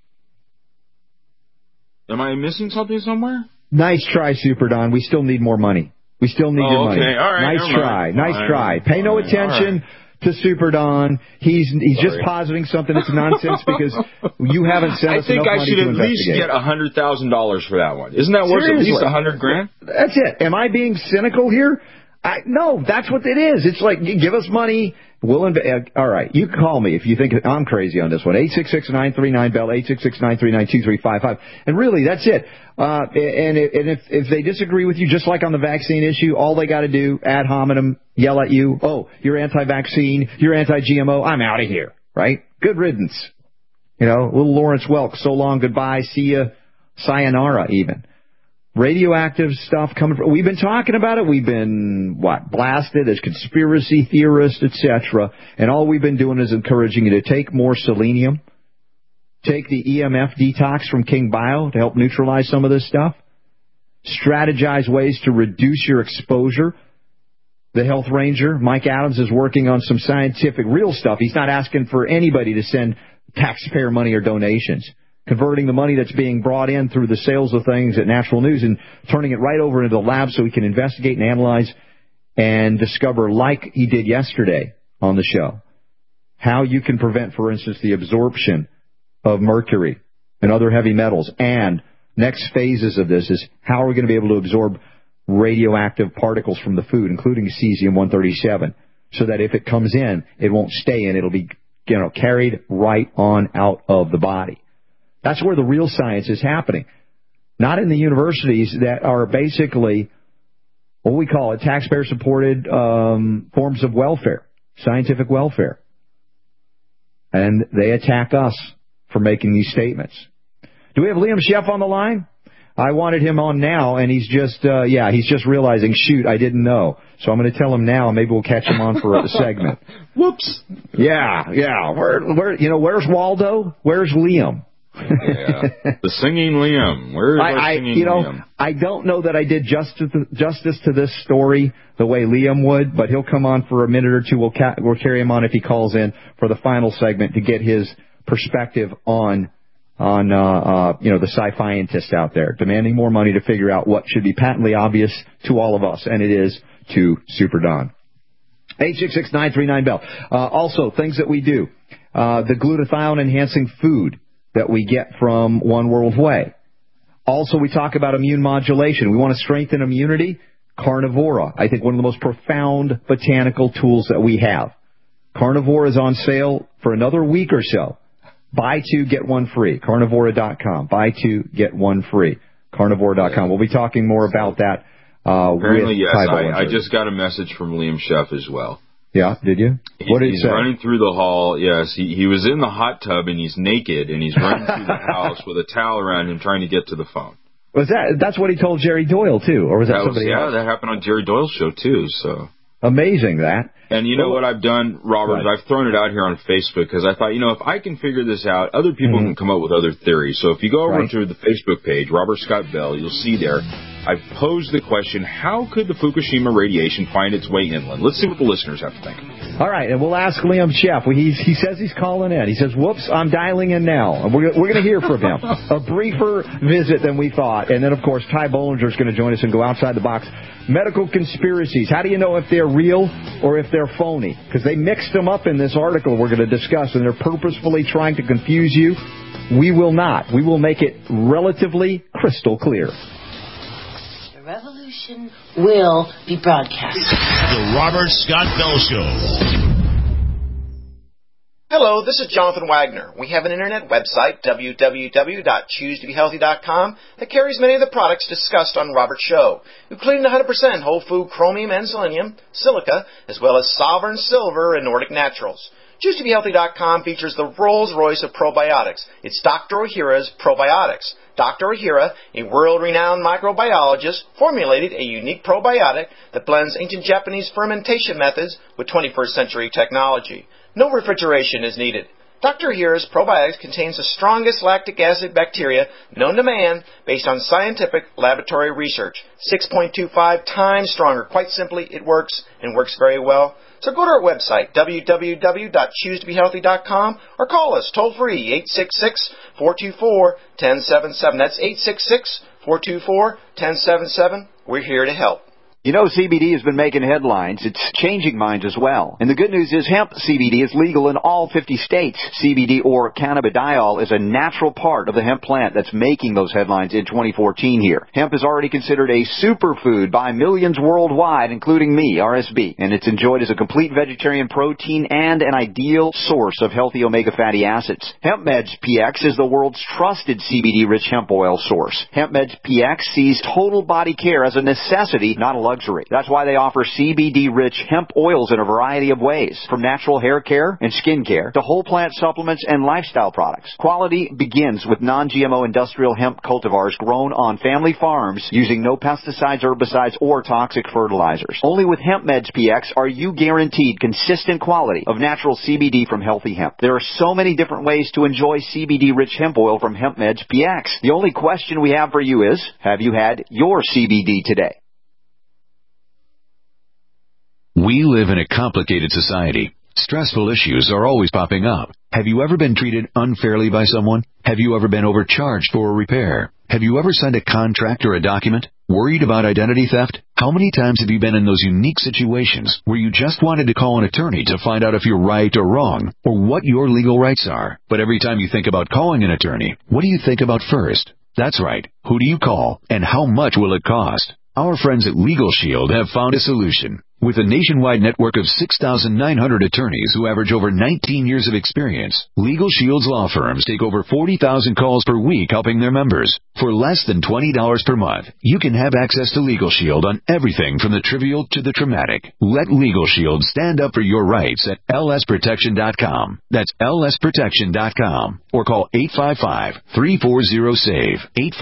Am I missing something somewhere? Nice try, Super Don. We still need more money. We still need your money. Okay. All right. Nice try. Nice try. Pay no attention to Super Don. He's just positing something that's nonsense because you haven't sent us enough money to investigate. I think I should at least get $100,000 for that one. Isn't that worth at least $100,000? That's it. Am I being cynical here? No, that's what it is. It's like, you give us money, we'll all right, you call me if you think I'm crazy on this one. 866-939-BELL, 866-939-2355. And really, that's it. And if they disagree with you, just like on the vaccine issue, all they got to do, ad hominem, yell at you, oh, you're anti-vaccine, you're anti-GMO, I'm out of here, right? Good riddance. Little Lawrence Welk, so long, goodbye, see ya, sayonara even. Radioactive stuff coming from, we've been talking about it. We've been, blasted as conspiracy theorists, etc. And all we've been doing is encouraging you to take more selenium, take the EMF detox from King Bio to help neutralize some of this stuff, strategize ways to reduce your exposure. The Health Ranger, Mike Adams, is working on some scientific, real stuff. He's not asking for anybody to send taxpayer money or donations. Converting the money that's being brought in through the sales of things at Natural News and turning it right over into the lab so we can investigate and analyze and discover, like he did yesterday on the show, how you can prevent, for instance, the absorption of mercury and other heavy metals. And next phases of this is how are we going to be able to absorb radioactive particles from the food, including cesium-137, so that if it comes in, it won't stay in. It'll be carried right on out of the body. That's where the real science is happening. Not in the universities that are basically what we call it, taxpayer-supported forms of welfare, scientific welfare. And they attack us for making these statements. Do we have Liam Sheff on the line? I wanted him on now, and he's just realizing, shoot, I didn't know. So I'm going to tell him now, and maybe we'll catch him on for a segment. Whoops. Yeah. Where's Waldo? Where's Liam? Yeah. The singing Liam. Where's our singing Liam? I don't know that I did justice to this story the way Liam would, but he'll come on for a minute or two. We'll carry him on if he calls in for the final segment to get his perspective on the sci-scientists out there demanding more money to figure out what should be patently obvious to all of us, and it is to Super Don. 866-939-BELL. Also, things that we do. The glutathione-enhancing food that we get from One World Way. Also, we talk about immune modulation. We want to strengthen immunity. Carnivora, I think one of the most profound botanical tools that we have. Carnivora is on sale for another week or so. Buy two, get one free. Carnivora.com. Buy two, get one free. Carnivora.com. We'll be talking more about that Apparently, with yes. Ty Bollinger. I just got a message from Liam Sheff as well. Yeah, did you? What did he he's say? running through the hall. Yes, he was in the hot tub and he's naked and he's running through the house with a towel around him trying to get to the phone. That's what he told Jerry Doyle too, or was that somebody else? Yeah, that happened on Jerry Doyle's show too. So amazing that. And you know what I've done, Robert? I've thrown it out here on Facebook because I thought, if I can figure this out, other people can come up with other theories. So if you go over to the Facebook page, Robert Scott Bell, you'll see there, I've posed the question, how could the Fukushima radiation find its way inland? Let's see what the listeners have to think. All right, and we'll ask Liam Sheff. He says he's calling in. He says, whoops, I'm dialing in now. And we're going to hear from him. A briefer visit than we thought. And then, of course, Ty Bollinger is going to join us and go outside the box. Medical conspiracies. How do you know if they're real or if they're phony? Because they mixed them up in this article we're going to discuss, and they're purposefully trying to confuse you. We will not. We will make it relatively crystal clear. The revolution will be broadcast. The Robert Scott Bell Show. Hello, this is Jonathan Wagner. We have an internet website, www.choosetobehealthy.com, that carries many of the products discussed on Robert's show, including 100% whole food chromium and selenium, silica, as well as Sovereign Silver and Nordic Naturals. ChooseToBeHealthy.com features the Rolls-Royce of probiotics. It's Dr. Ohhira's Probiotics. Dr. Ohhira, a world-renowned microbiologist, formulated a unique probiotic that blends ancient Japanese fermentation methods with 21st century technology. No refrigeration is needed. Dr. Ohhira's probiotics contains the strongest lactic acid bacteria known to man based on scientific laboratory research. 6.25 times stronger. Quite simply, it works and works very well. So go to our website, www.choosetobehealthy.com, or call us toll-free, 866-424-1077. That's 866-424-1077. We're here to help. You know, CBD has been making headlines. It's changing minds as well. And the good news is hemp CBD is legal in all 50 states. CBD, or cannabidiol, is a natural part of the hemp plant that's making those headlines in 2014 here. Hemp is already considered a superfood by millions worldwide, including me, RSB. And it's enjoyed as a complete vegetarian protein and an ideal source of healthy omega fatty acids. HempMeds PX is the world's trusted CBD-rich hemp oil source. HempMeds PX sees total body care as a necessity, not a luxury. That's why they offer CBD-rich hemp oils in a variety of ways, from natural hair care and skin care to whole plant supplements and lifestyle products. Quality begins with non-GMO industrial hemp cultivars grown on family farms using no pesticides, herbicides, or toxic fertilizers. Only with HempMeds PX are you guaranteed consistent quality of natural CBD from healthy hemp. There are so many different ways to enjoy CBD-rich hemp oil from HempMeds PX. The only question we have for you is, have you had your CBD today? We live in a complicated society. Stressful issues are always popping up. Have you ever been treated unfairly by someone? Have you ever been overcharged for a repair? Have you ever signed a contract or a document? Worried about identity theft? How many times have you been in those unique situations where you just wanted to call an attorney to find out if you're right or wrong, or what your legal rights are? But every time you think about calling an attorney, what do you think about first? That's right. Who do you call, and how much will it cost? Our friends at Legal Shield have found a solution. With a nationwide network of 6,900 attorneys who average over 19 years of experience, Legal Shield's law firms take over 40,000 calls per week helping their members. For less than $20 per month, you can have access to Legal Shield on everything from the trivial to the traumatic. Let Legal Shield stand up for your rights at lsprotection.com. That's lsprotection.com. Or call 855-340-SAVE.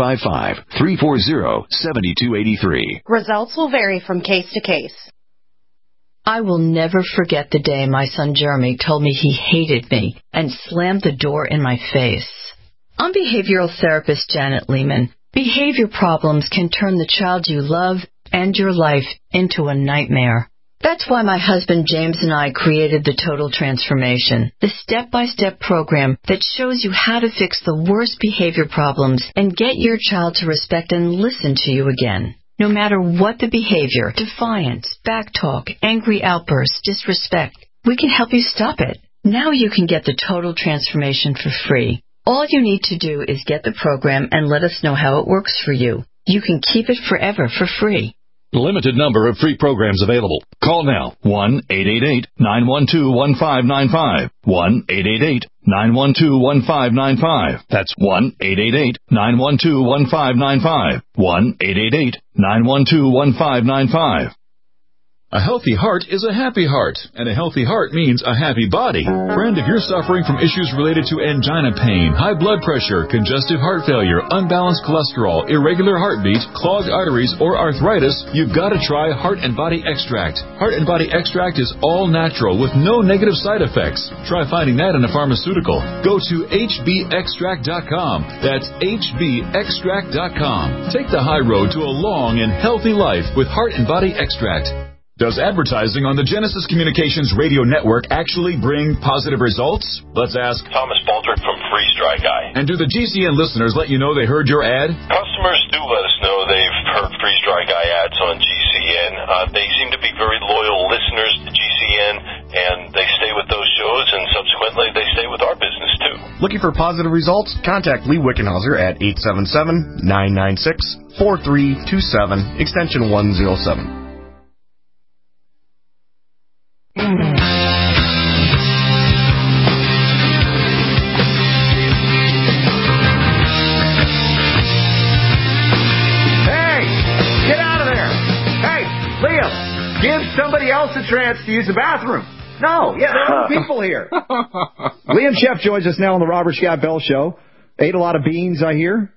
855-340-7283. Results will vary from case to case. I will never forget the day my son Jeremy told me he hated me and slammed the door in my face. I'm behavioral therapist Janet Lehman. Behavior problems can turn the child you love and your life into a nightmare. That's why my husband James and I created the Total Transformation, the step-by-step program that shows you how to fix the worst behavior problems and get your child to respect and listen to you again. No matter what the behavior, defiance, backtalk, angry outbursts, disrespect, we can help you stop it. Now you can get the Total Transformation for free. All you need to do is get the program and let us know how it works for you. You can keep it forever for free. Limited number of free programs available. Call now. 1-888-912-1595. 1-888-912-1595. That's 1-888-912-1595. 1-888-912-1595. A healthy heart is a happy heart, and a healthy heart means a happy body. Friend, if you're suffering from issues related to angina pain, high blood pressure, congestive heart failure, unbalanced cholesterol, irregular heartbeat, clogged arteries, or arthritis, you've got to try Heart and Body Extract. Heart and Body Extract is all natural with no negative side effects. Try finding that in a pharmaceutical. Go to hbextract.com. That's hbextract.com. Take the high road to a long and healthy life with Heart and Body Extract. Does advertising on the Genesis Communications radio network actually bring positive results? Let's ask Thomas Baldrick from Freeze Dry Guy. And do the GCN listeners let you know they heard your ad? Customers do let us know they've heard Freeze Dry Guy ads on GCN. They seem to be very loyal listeners to GCN, and they stay with those shows, and subsequently they stay with our business too. Looking for positive results? Contact Lee Wickenhauser at 877-996-4327, extension 107. Give somebody else a chance to use the bathroom. No, there are people here. Liam Sheff joins us now on the Robert Scott Bell Show. Ate a lot of beans, I hear.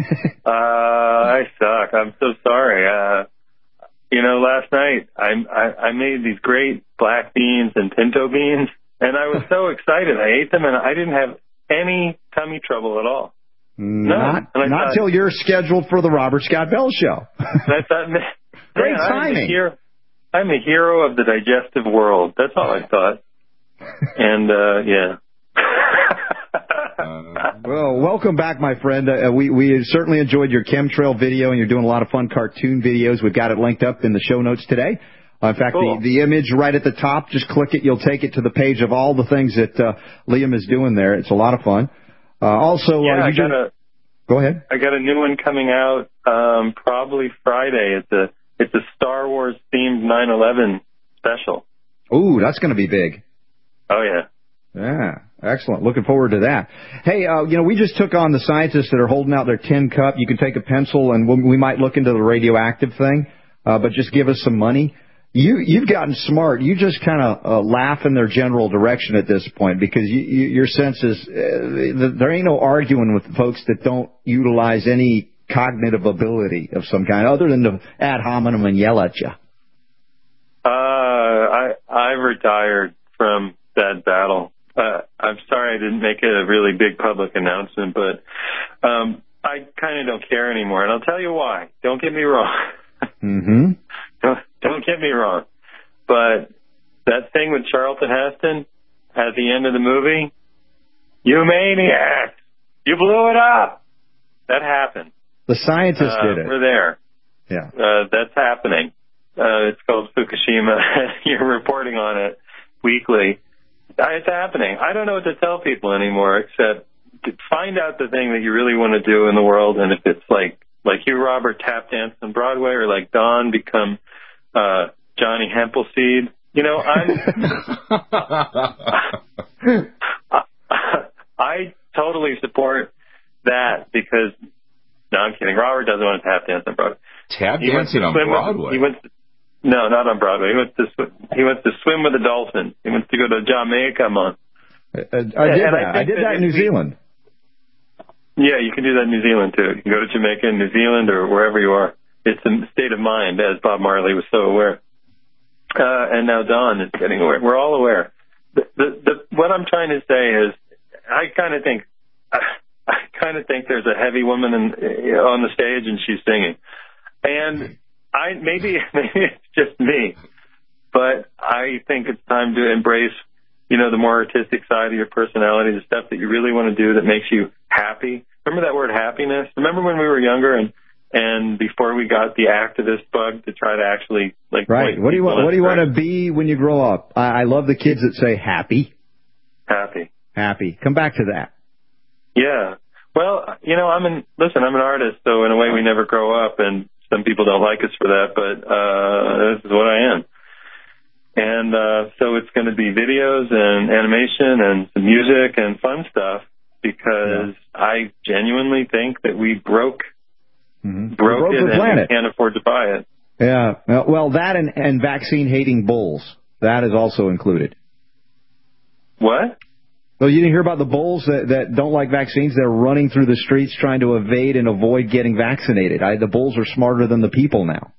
I suck. I'm so sorry. Last night I made these great black beans and pinto beans, and I was so excited. I ate them, and I didn't have any tummy trouble at all. Not till you're scheduled for the Robert Scott Bell Show. I thought, great timing. I'm a hero of the digestive world. That's all I thought. And, yeah. Well, welcome back, my friend. We certainly enjoyed your chemtrail video, and you're doing a lot of fun cartoon videos. We've got it linked up in the show notes today. In fact, cool. the image right at the top, just click it. You'll take it to the page of all the things that Liam is doing there. It's a lot of fun. Go ahead. I got a new one coming out probably Friday. It's a Star Wars themed 9/11 special. Ooh, that's going to be big. Oh yeah. Yeah, excellent. Looking forward to that. Hey, we just took on the scientists that are holding out their tin cup. You can take a pencil, and we might look into the radioactive thing, but just give us some money. You've gotten smart. You just kind of laugh in their general direction at this point because your sense is there ain't no arguing with folks that don't utilize any cognitive ability of some kind other than to ad hominem and yell at you. I've retired from that battle. I'm sorry I didn't make it a really big public announcement, but I kind of don't care anymore, and I'll tell you why. Don't get me wrong. Mm-hmm. Don't get me wrong. But that thing with Charlton Heston at the end of the movie, you maniac, you blew it up. That happened. The scientists did it. We're there. Yeah. That's happening. It's called Fukushima. You're reporting on it weekly. It's happening. I don't know what to tell people anymore except to find out the thing that you really want to do in the world, and if it's like you, Robert, tap dance on Broadway, or like Don, become Johnny Hempelseed. I totally support that because, no, I'm kidding. Robert doesn't want to tap dance on Broadway. Tap dancing on Broadway? No, not on Broadway. He wants to swim with the dolphins. He wants to go to Jamaica, man. I did that in New Zealand. Yeah, you can do that in New Zealand, too. You can go to Jamaica and New Zealand or wherever you are. It's a state of mind, as Bob Marley was so aware. And now Don is getting aware. We're all aware. What I'm trying to say is I kind of think there's a heavy woman on the stage and she's singing. And maybe it's just me, but I think it's time to embrace, the more artistic side of your personality, the stuff that you really want to do that makes you happy. Remember that word happiness? Remember when we were younger and before we got the activist bug to try to actually right. What do you want to be when you grow up? I love the kids that say happy. Happy. Come back to that. Yeah. Well, I'm an artist, so in a way we never grow up, and Some people don't like us for that, but this is what I am. And so it's going to be videos and animation and some music and fun stuff, because I genuinely think that we broke it and we can't afford to buy it. Yeah. Well, that and vaccine-hating bulls, that is also included. What? Well, you didn't hear about the bulls that don't like vaccines? They're running through the streets trying to evade and avoid getting vaccinated. The bulls are smarter than the people now.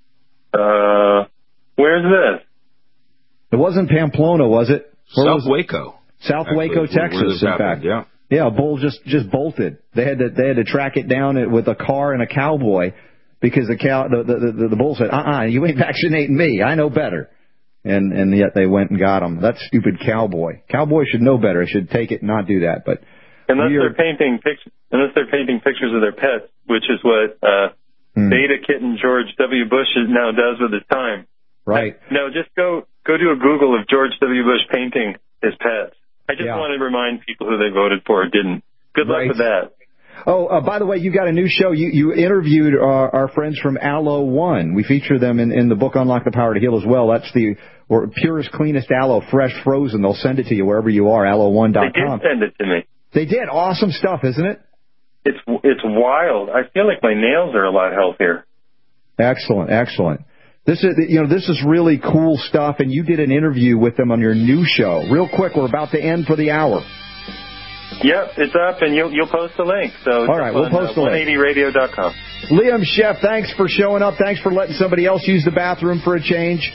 Where's this? It wasn't Pamplona, was it? South Waco. South Waco, Texas, in fact. Yeah. Yeah, a bull just bolted. They had to track it down with a car and a cowboy because the bull said, you ain't vaccinating me. I know better. And yet they went and got him. That stupid cowboy. Cowboy should know better. Should take it and not do that. But unless they're painting pictures of their pets, which is what beta kitten George W. Bush now does with his time. Right. No, just go do a Google of George W. Bush painting his pets. I just want to remind people who they voted for or didn't. Good luck with that. Oh, by the way, you got a new show. You interviewed our friends from Aloe One. We feature them in the book Unlock the Power to Heal as well. That's the purest, cleanest aloe, fresh, frozen. They'll send it to you wherever you are, aloe1.com. They did send it to me. They did. Awesome stuff, isn't it? It's wild. I feel like my nails are a lot healthier. Excellent. This is really cool stuff, and you did an interview with them on your new show. Real quick, we're about to end for the hour. Yep, it's up, and you'll post the link. So all right, we'll post the link. 180radio.com. Liam Sheff, thanks for showing up. Thanks for letting somebody else use the bathroom for a change.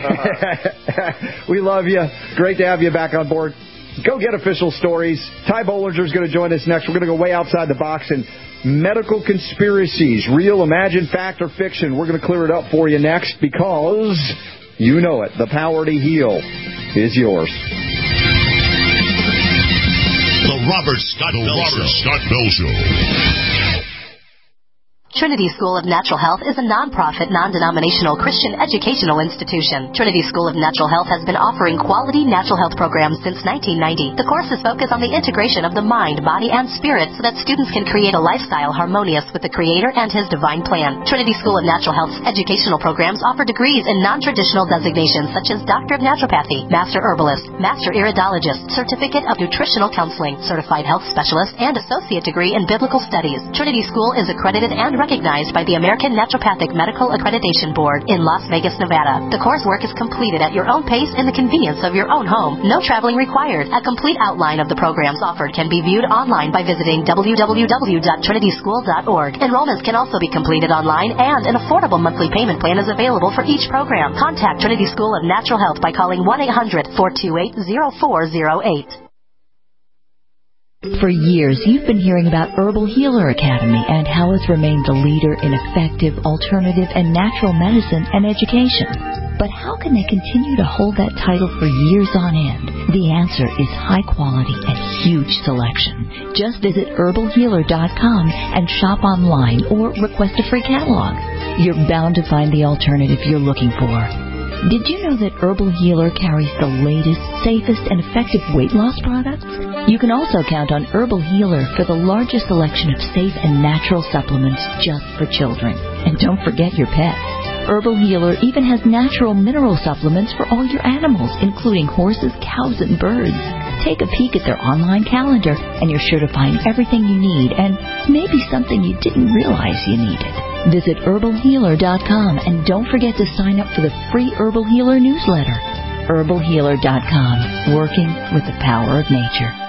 We love you. Great to have you back on board. Go get official stories. Ty Bollinger is going to join us next. We're going to go way outside the box and medical conspiracies, real, imagined, fact, or fiction. We're going to clear it up for you next because you know it. The power to heal is yours. The Robert Scott Bell Show. Trinity School of Natural Health is a non-profit, non-denominational Christian educational institution. Trinity School of Natural Health has been offering quality natural health programs since 1990. The courses focus on the integration of the mind, body, and spirit so that students can create a lifestyle harmonious with the Creator and His divine plan. Trinity School of Natural Health's educational programs offer degrees in non-traditional designations such as Doctor of Naturopathy, Master Herbalist, Master Iridologist, Certificate of Nutritional Counseling, Certified Health Specialist, and Associate Degree in Biblical Studies. Trinity School is accredited and recognized by the American Naturopathic Medical Accreditation Board in Las Vegas, Nevada. The coursework is completed at your own pace in the convenience of your own home. No traveling required. A complete outline of the programs offered can be viewed online by visiting www.trinityschool.org. Enrollments can also be completed online, and an affordable monthly payment plan is available for each program. Contact Trinity School of Natural Health by calling 1-800-428-0408. For years, you've been hearing about Herbal Healer Academy and how it's remained the leader in effective, alternative, and natural medicine and education. But how can they continue to hold that title for years on end? The answer is high quality and huge selection. Just visit herbalhealer.com and shop online or request a free catalog. You're bound to find the alternative you're looking for. Did you know that Herbal Healer carries the latest, safest, and effective weight loss products? You can also count on Herbal Healer for the largest selection of safe and natural supplements just for children. And don't forget your pets. Herbal Healer even has natural mineral supplements for all your animals, including horses, cows, and birds. Take a peek at their online calendar, and you're sure to find everything you need and maybe something you didn't realize you needed. Visit herbalhealer.com and don't forget to sign up for the free Herbal Healer newsletter. herbalhealer.com, working with the power of nature.